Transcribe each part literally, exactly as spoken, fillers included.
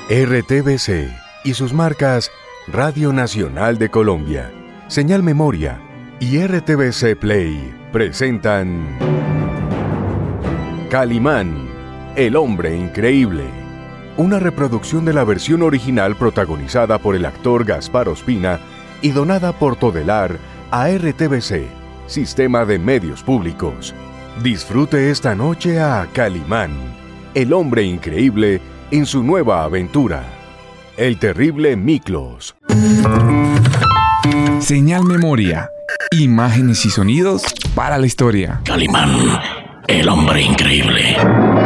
R T V C y sus marcas Radio Nacional de Colombia, Señal Memoria y R T V C Play presentan Calimán, el hombre increíble. Una reproducción de la versión original protagonizada por el actor Gaspar Ospina y donada por Todelar a R T V C, Sistema de Medios Públicos. Disfrute esta noche a Calimán, el hombre increíble en su nueva aventura, el terrible Miklos. Señal Memoria, imágenes y sonidos para la historia. Calimán, el hombre increíble.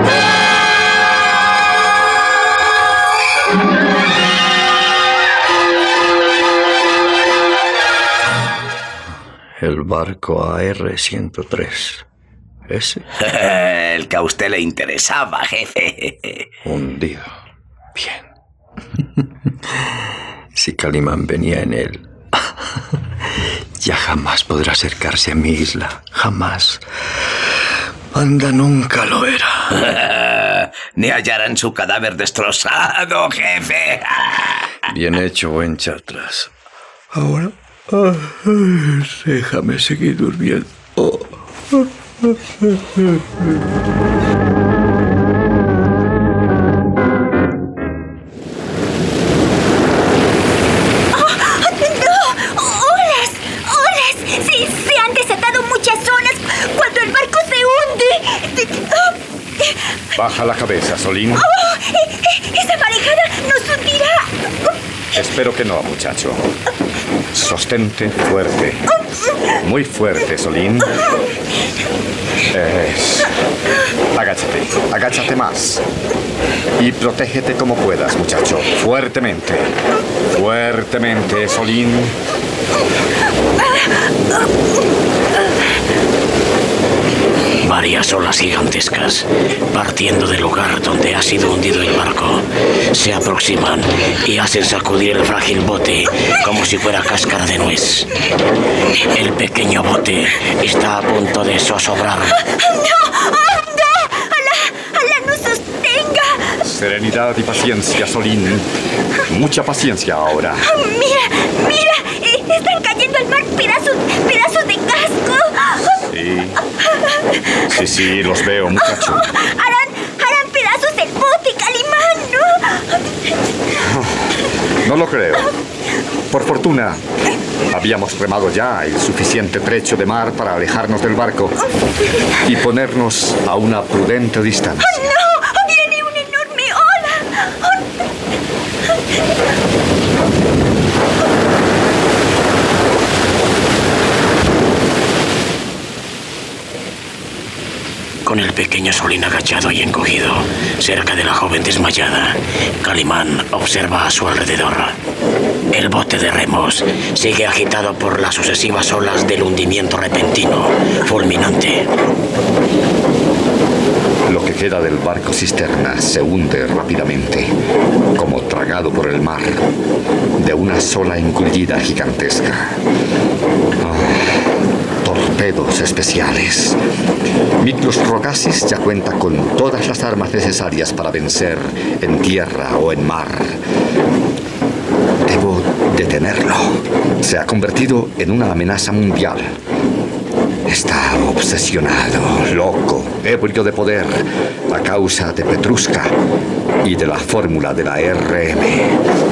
El barco A R ciento tres. ¿Ese? El que a usted le interesaba, jefe. Hundido. Bien. Si Calimán venía en él, ya jamás podrá acercarse a mi isla. Jamás. Anda, nunca lo era. Ni hallarán su cadáver destrozado, jefe. Bien hecho, buen Chatras. Ahora, ah, déjame seguir durmiendo. Oh. Baja la cabeza, Solín. ¡Oh! ¡Esa marejada nos hundirá! Espero que no, muchacho. Sostente fuerte. Muy fuerte, Solín. Es... Agáchate, agáchate más. Y protégete como puedas, muchacho. Fuertemente. Fuertemente, Solín. Varias olas gigantescas, partiendo del lugar donde ha sido hundido el barco, se aproximan y hacen sacudir el frágil bote como si fuera cáscara de nuez. El pequeño bote está a punto de zozobrar. ¡No! ¡No! ¡Alá! ¡Alá nos sostenga! Serenidad y paciencia, Solín. Mucha paciencia ahora. ¡Mira! ¡Mira! Eh, están cayendo al mar pedazos, pedazos de casco. Sí. Sí, sí, los veo, muchacho. Harán, harán pedazos del bote, Calimán, ¿no? No lo creo. Por fortuna, habíamos remado ya el suficiente trecho de mar para alejarnos del barco y ponernos a una prudente distancia. ¡Oh, no! ¡Viene una enorme ola! Con el pequeño Solín agachado y encogido, cerca de la joven desmayada, Calimán observa a su alrededor. El bote de remos sigue agitado por las sucesivas olas del hundimiento repentino, fulminante. Lo que queda del barco cisterna se hunde rápidamente, como tragado por el mar, de una sola engullida gigantesca. Oh, torpedos especiales. Miklos Trogasis ya cuenta con todas las armas necesarias para vencer en tierra o en mar. Debo detenerlo. Se ha convertido en una amenaza mundial. Está obsesionado, loco, ebrio de poder, a causa de Petrushka y de la fórmula de la R M.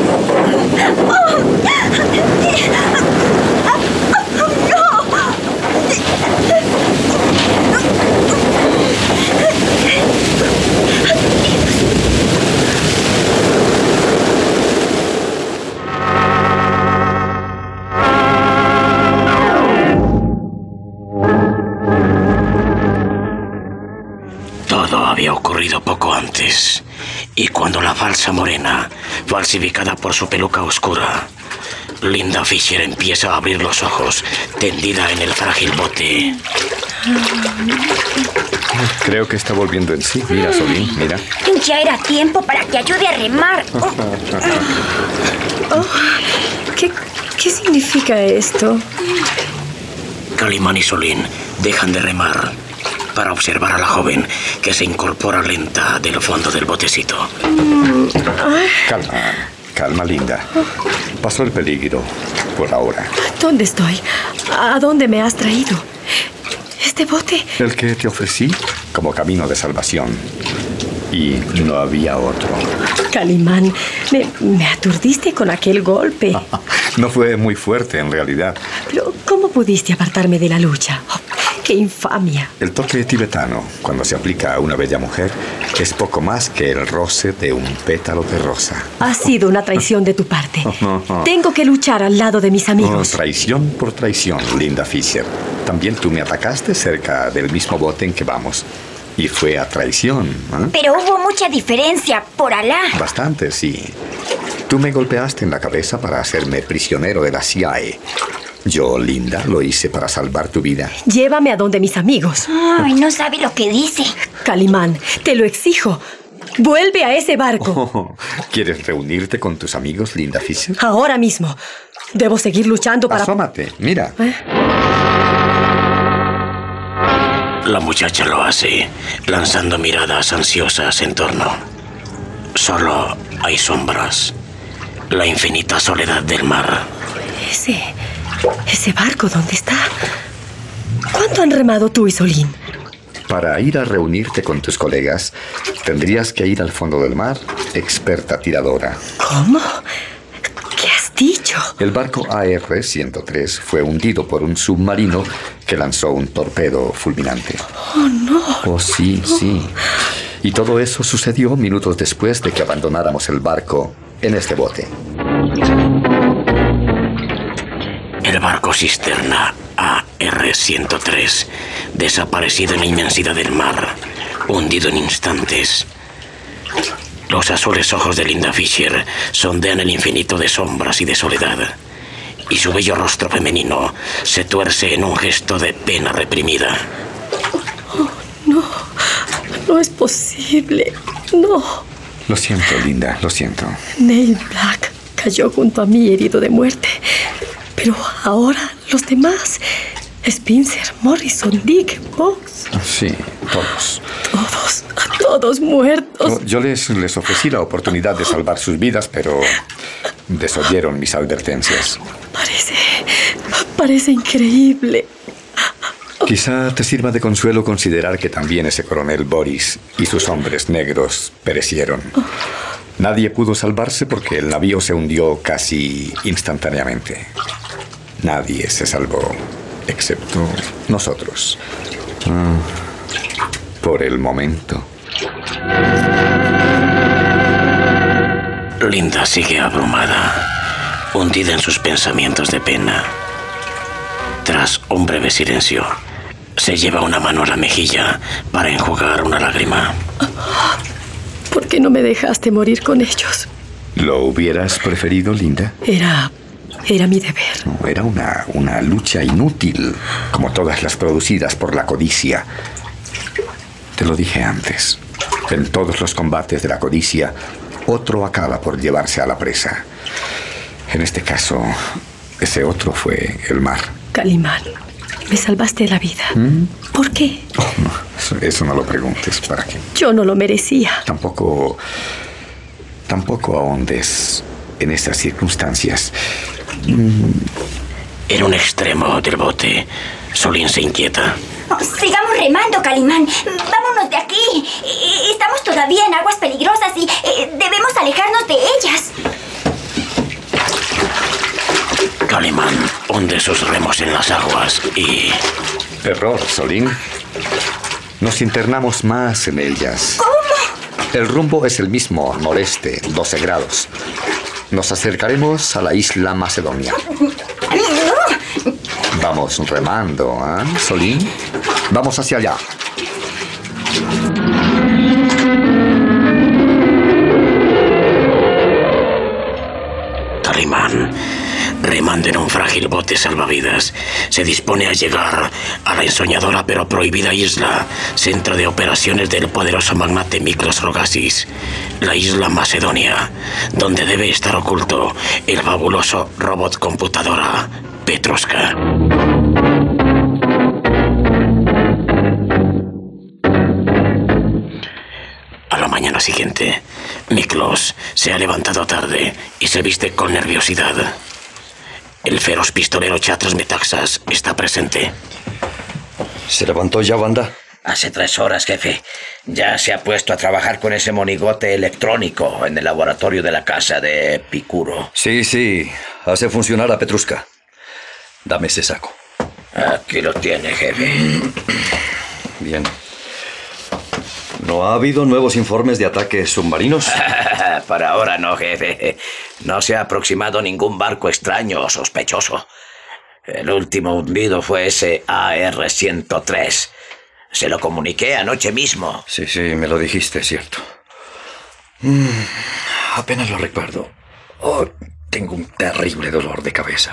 Todo había ocurrido poco antes, y cuando la falsa morena, falsificada por su peluca oscura, Linda Fisher empieza a abrir los ojos, tendida en el frágil bote. Creo que está volviendo en sí. Mira, Solín, mira. Ya era tiempo para que ayude a remar. Oh. Oh, ¿qué, ¿Qué significa esto? Calimán y Solín dejan de remar para observar a la joven que se incorpora lenta del fondo del botecito. Calma, calma, Linda. Pasó el peligro por ahora. ¿Dónde estoy? ¿A dónde me has traído? ¿Este bote? El que te ofrecí como camino de salvación. Y no había otro. Calimán, me, me aturdiste con aquel golpe. No fue muy fuerte, en realidad. Pero, ¿cómo pudiste apartarme de la lucha? Oh, ¡qué infamia! El toque tibetano, cuando se aplica a una bella mujer, es poco más que el roce de un pétalo de rosa. Ha sido una traición de tu parte. Tengo que luchar al lado de mis amigos. Oh, traición por traición, Linda Fisher. También tú me atacaste cerca del mismo bote en que vamos. Y fue a traición, ¿eh? Pero hubo mucha diferencia, por Alá. Bastante, sí. Tú me golpeaste en la cabeza para hacerme prisionero de la C I A. Yo, Linda, lo hice para salvar tu vida. Llévame a donde mis amigos. Ay, no sabe lo que dice. Calimán, te lo exijo. Vuelve a ese barco. Oh, ¿quieres reunirte con tus amigos, Linda Fisher? Ahora mismo. Debo seguir luchando para... Asómate, mira. ¿Eh? La muchacha lo hace, lanzando miradas ansiosas en torno. Solo hay sombras, la infinita soledad del mar. Ese... ese barco, ¿dónde está? ¿Cuánto han remado tú y Solín? Para ir a reunirte con tus colegas, tendrías que ir al fondo del mar, experta tiradora. ¿Cómo? ¿Qué has dicho? El barco A R ciento tres fue hundido por un submarino que lanzó un torpedo fulminante. ¡Oh, no! Oh, sí, sí. Y todo eso sucedió minutos después de que abandonáramos el barco en este bote. El barco cisterna A R ciento tres, desaparecido en la inmensidad del mar, hundido en instantes. Los azules ojos de Linda Fisher sondean el infinito de sombras y de soledad, y su bello rostro femenino se tuerce en un gesto de pena reprimida. Oh, no, no es posible, no. Lo siento, Linda, lo siento. Neil Black cayó junto a mí herido de muerte, pero ahora los demás... Spencer, Morrison, Dick, Fox. Sí, todos. Todos, todos muertos. Yo, yo les, les ofrecí la oportunidad de salvar sus vidas, pero desoyeron mis advertencias. Parece, parece increíble. Quizá te sirva de consuelo considerar que también ese coronel Boris y sus hombres negros perecieron. Nadie pudo salvarse porque el navío se hundió casi instantáneamente. Nadie se salvó. Excepto nosotros. Ah, por el momento. Linda sigue abrumada, hundida en sus pensamientos de pena. Tras un breve silencio, se lleva una mano a la mejilla para enjugar una lágrima. ¿Por qué no me dejaste morir con ellos? ¿Lo hubieras preferido, Linda? Era... Era mi deber. No, era una, una lucha inútil, como todas las producidas por la codicia. Te lo dije antes. En todos los combates de la codicia, otro acaba por llevarse a la presa. En este caso, ese otro fue el mar. Calimán, me salvaste la vida. ¿Mm? ¿Por qué? Oh, no, eso, eso no lo preguntes. ¿Para qué? Yo no lo merecía. Tampoco... Tampoco ahondes en esas circunstancias. En un extremo del bote, Solín se inquieta. Oh, sigamos remando, Calimán. Vámonos de aquí. Estamos todavía en aguas peligrosas y eh, debemos alejarnos de ellas. Calimán hunde sus remos en las aguas y... Error, Solín. Nos internamos más en ellas. ¿Cómo? El rumbo es el mismo, noreste, doce grados. Nos acercaremos a la isla Macedonia. No. Vamos remando, ¿eh, Solín? Vamos hacia allá. Calimán, remando en un frágil bote salvavidas, se dispone a llegar a la ensoñadora pero prohibida isla, centro de operaciones del poderoso magnate Miklos Rogasis, la isla Macedonia, donde debe estar oculto el fabuloso robot computadora Petruska. mañana siguiente, Miklos se ha levantado tarde y se viste con nerviosidad. El feroz pistolero Chatras Metaxas está presente. ¿Se levantó ya, Wanda? Hace tres horas, jefe. Ya se ha puesto a trabajar con ese monigote electrónico en el laboratorio de la casa de Epicuro. Sí, sí. Hace funcionar a Petruska. Dame ese saco. Aquí lo tiene, jefe. Bien. ¿No ha habido nuevos informes de ataques submarinos? Para ahora no, jefe. No se ha aproximado ningún barco extraño o sospechoso. El último hundido fue ese A R ciento tres. Se lo comuniqué anoche mismo. Sí, sí, me lo dijiste, cierto. Mm, apenas lo recuerdo. Oh, tengo un terrible dolor de cabeza.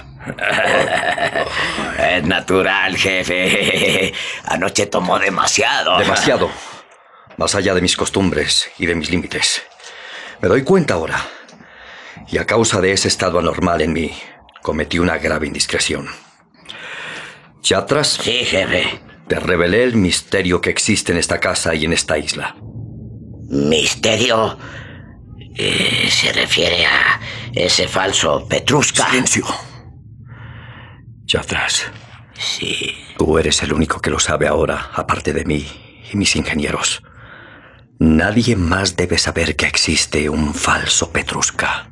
Es natural, jefe. Anoche tomó demasiado. Demasiado. Más allá de mis costumbres y de mis límites. Me doy cuenta ahora. Y a causa de ese estado anormal en mí, cometí una grave indiscreción. Chatras. Sí, jefe. Te revelé el misterio que existe en esta casa y en esta isla. ¿Misterio? Eh, ¿Se refiere a ese falso Petruska? Silencio. Chatras. Sí. Tú eres el único que lo sabe ahora, aparte de mí y mis ingenieros. Nadie más debe saber que existe un falso Petruska.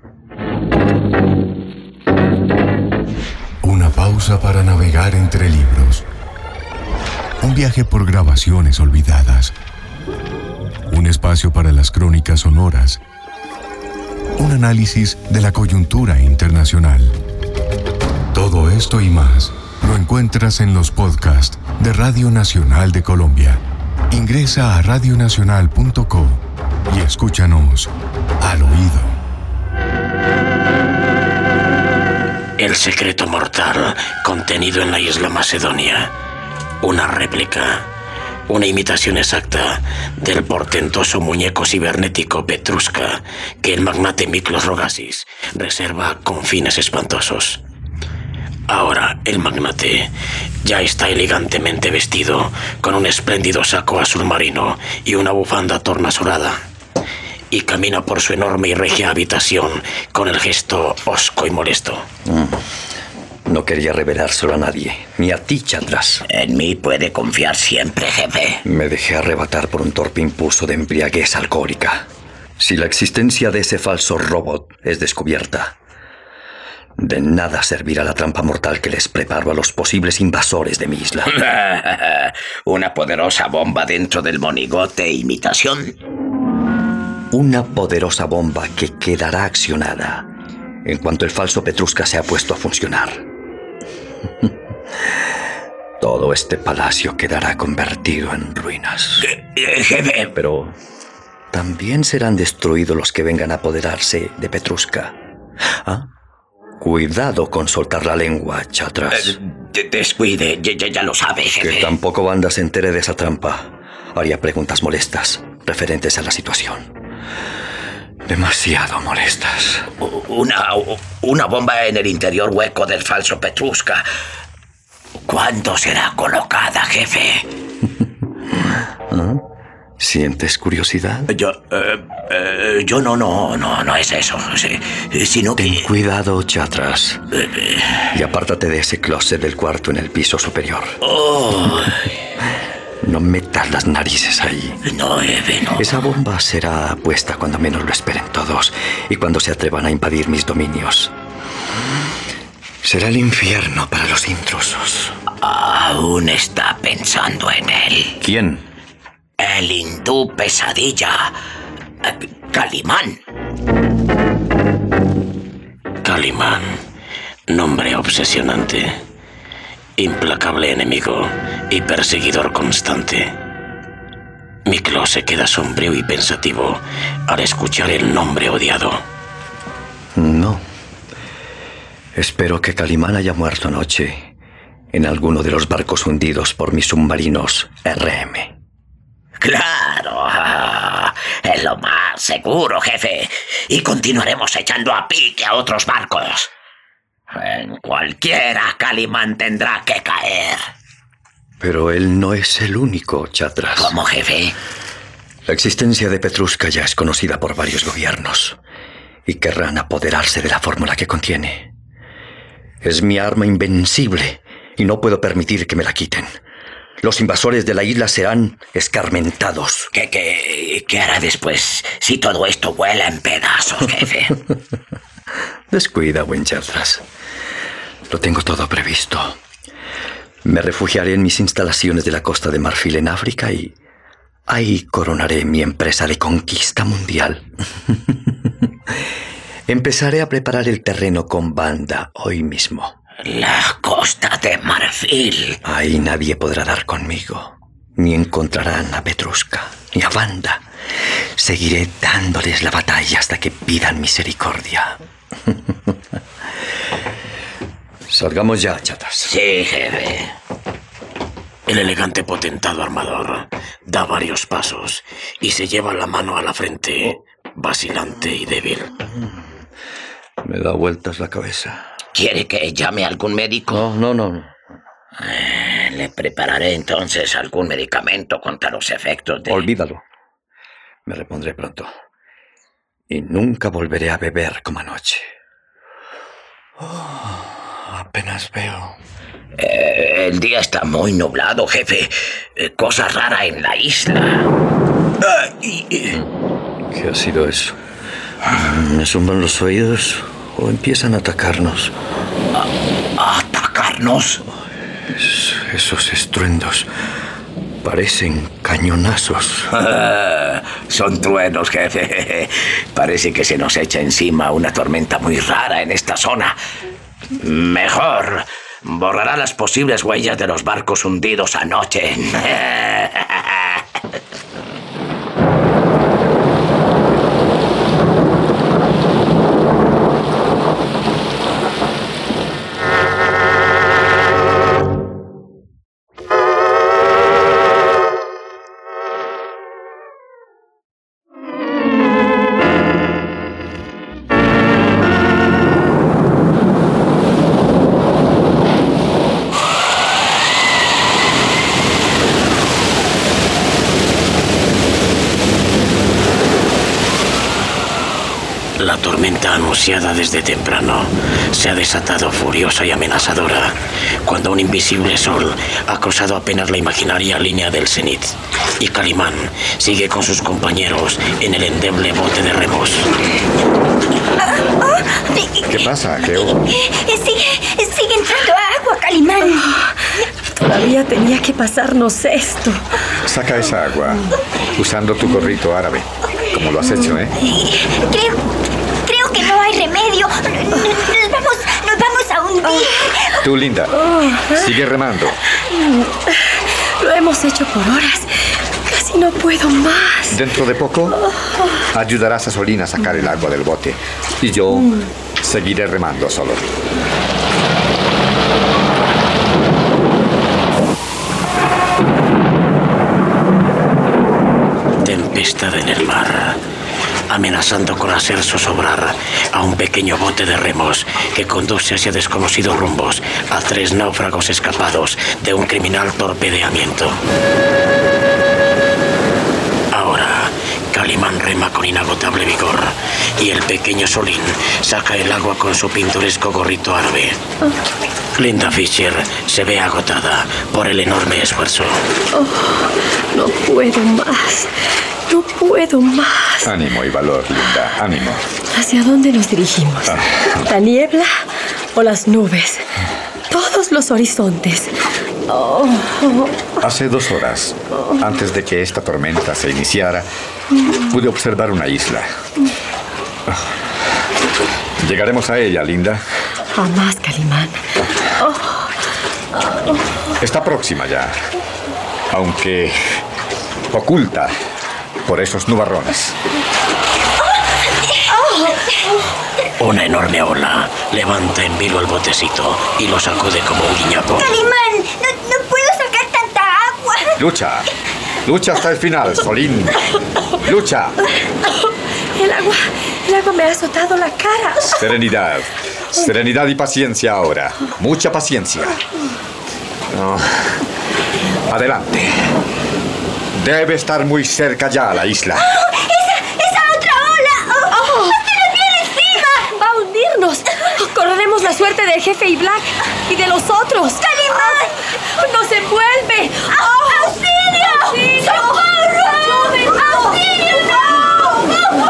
Una pausa para navegar entre libros. Un viaje por grabaciones olvidadas. Un espacio para las crónicas sonoras. Un análisis de la coyuntura internacional. Todo esto y más lo encuentras en los podcasts de Radio Nacional de Colombia. Ingresa a radio nacional punto co y escúchanos al oído. El secreto mortal contenido en la isla Macedonia. Una réplica, una imitación exacta del portentoso muñeco cibernético Petruska que el magnate Miklos Rogasis reserva con fines espantosos. Ahora el magnate ya está elegantemente vestido con un espléndido saco azul marino y una bufanda tornasolada y camina por su enorme y regia habitación con el gesto hosco y molesto. Mm. No quería revelárselo a nadie, ni a ti, Chatras. En mí puede confiar siempre, jefe. Me dejé arrebatar por un torpe impulso de embriaguez alcohólica. Si la existencia de ese falso robot es descubierta, de nada servirá la trampa mortal que les preparo a los posibles invasores de mi isla. Una poderosa bomba dentro del monigote imitación. Una poderosa bomba que quedará accionada en cuanto el falso Petruska se ha puesto a funcionar. Todo este palacio quedará convertido en ruinas. Jefe. Pero también serán destruidos los que vengan a apoderarse de Petruska. ¿Ah? Cuidado con soltar la lengua, Chatras. Eh, descuide, ya, ya, ya lo sabe, jefe. Que tampoco Wanda se entere de esa trampa. Haría preguntas molestas referentes a la situación. Demasiado molestas. Una, una bomba en el interior hueco del falso Petruska. ¿Cuándo será colocada, jefe? ¿Ah? ¿Sientes curiosidad? Yo, eh, eh, yo no, no, no, no es eso. Sí, sino Ten que... cuidado, Chatras. Y apártate de ese closet del cuarto en el piso superior. Oh. No metas las narices ahí. No, Eve, no. Esa bomba será puesta cuando menos lo esperen todos y cuando se atrevan a invadir mis dominios. Será el infierno para los intrusos. Aún está pensando en él. ¿Quién? El hindú pesadilla. Calimán. Calimán. Nombre obsesionante. Implacable enemigo y perseguidor constante. Miklos se queda sombrío y pensativo al escuchar el nombre odiado. No. Espero que Calimán haya muerto anoche en alguno de los barcos hundidos por mis submarinos R M. ¡Claro! Es lo más seguro, jefe. Y continuaremos echando a pique a otros barcos. En cualquiera, Calimán tendrá que caer. Pero él no es el único, Chatras. ¿Cómo, jefe? La existencia de Petrushka ya es conocida por varios gobiernos y querrán apoderarse de la fórmula que contiene. Es mi arma invencible y no puedo permitir que me la quiten. Los invasores de la isla serán escarmentados. ¿Qué, qué, qué hará después si todo esto vuela en pedazos, jefe? Descuida, buen Yadras. Lo tengo todo previsto. Me refugiaré en mis instalaciones de la Costa de Marfil en África y ahí coronaré mi empresa de conquista mundial. Empezaré a preparar el terreno con Banda hoy mismo. La Costa de Marfil. Ahí nadie podrá dar conmigo. Ni encontrarán a Petrushka ni a Banda. Seguiré dándoles la batalla hasta que pidan misericordia. Salgamos ya, chatas. Sí, jefe. El elegante potentado armador da varios pasos y se lleva la mano a la frente, vacilante y débil. Me da vueltas la cabeza. ¿Quiere que llame a algún médico? No, no, no. Eh, le prepararé entonces algún medicamento contra los efectos de... Olvídalo. Me repondré pronto. Y nunca volveré a beber como anoche. Oh, apenas veo. Eh, el día está muy nublado, jefe. Eh, cosa rara en la isla. Ay, eh. ¿Qué ha sido eso? ¿Me zumban los oídos o empiezan a atacarnos? ¿A ¿Atacarnos? Es, esos estruendos parecen cañonazos. Son truenos, jefe. Parece que se nos echa encima una tormenta muy rara en esta zona. Mejor, borrará las posibles huellas de los barcos hundidos anoche. La tormenta anunciada desde temprano se ha desatado furiosa y amenazadora cuando un invisible sol ha cruzado apenas la imaginaria línea del cenit y Calimán sigue con sus compañeros en el endeble bote de remos. ¿Qué pasa, Geo? Sigue, sigue entrando agua, Calimán. Todavía tenía que pasarnos esto. Saca esa agua usando tu gorrito árabe, como lo has hecho, ¿eh? Creo, creo que no hay remedio. Nos vamos, nos vamos a hundir. Tú, Linda, sigue remando. Lo hemos hecho por horas. Casi no puedo más. Dentro de poco ayudarás a Solín a sacar el agua del bote y yo seguiré remando solo. Tempestad en el mar, amenazando con hacer zozobrar a un pequeño bote de remos que conduce hacia desconocidos rumbos a tres náufragos escapados de un criminal torpedeamiento. Ahora, Calimán rema con inagotable vigor y el pequeño Solín saca el agua con su pintoresco gorrito árabe. Linda Fisher se ve agotada por el enorme esfuerzo. Oh, no puedo más. No puedo más. Ánimo y valor, Linda, ánimo. ¿Hacia dónde nos dirigimos? Ah. ¿La niebla o las nubes? Todos los horizontes. Oh. Hace dos horas, antes de que esta tormenta se iniciara, pude observar una isla. ¿Llegaremos a ella, Linda? Jamás, Calimán. Oh. Oh. Está próxima ya, aunque oculta por esos nubarrones. Una enorme ola levanta en vilo el botecito y lo sacude como un guiñapo. Calimán, no, no puedo sacar tanta agua. Lucha, lucha hasta el final, Solín. Lucha. El agua, el agua me ha azotado la cara. Serenidad, serenidad y paciencia ahora. Mucha paciencia. No. Adelante. Debe estar muy cerca ya la isla. ¡Oh! ¡Esa, esa otra ola! ¡Oh! Oh. ¡Se nos viene encima! ¡Va a hundirnos! Correremos la suerte del jefe y Black y de los otros. ¡Calimán! Oh, ¡nos envuelve! ¡Oh! ¡Auxilio! ¡Auxilio! ¡Socorro! ¡Auxilio! ¡No!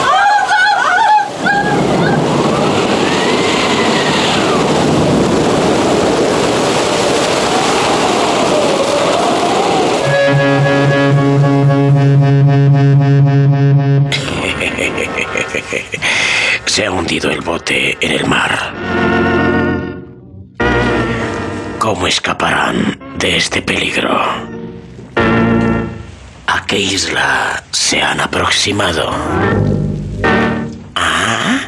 Se ha hundido el bote en el mar. ¿Cómo escaparán de este peligro? ¿A qué isla se han aproximado? ¿Ah?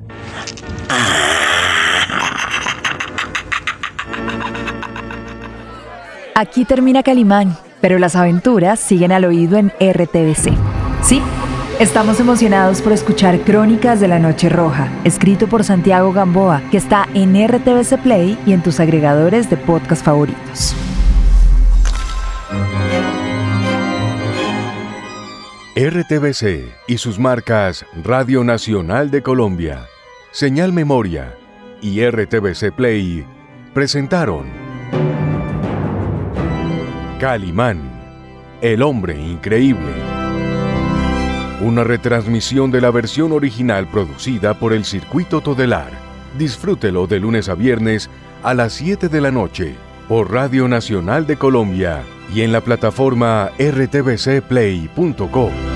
Aquí termina Calimán, pero las aventuras siguen al oído en R T V C. Sí, estamos emocionados por escuchar Crónicas de la Noche Roja, escrito por Santiago Gamboa, que está en R T V C Play y en tus agregadores de podcast favoritos. R T V C y sus marcas Radio Nacional de Colombia, Señal Memoria y R T V C Play presentaron Calimán, el hombre increíble. Una retransmisión de la versión original producida por el Circuito Todelar. Disfrútelo de lunes a viernes a las siete de la noche por Radio Nacional de Colombia y en la plataforma r t v c play punto com.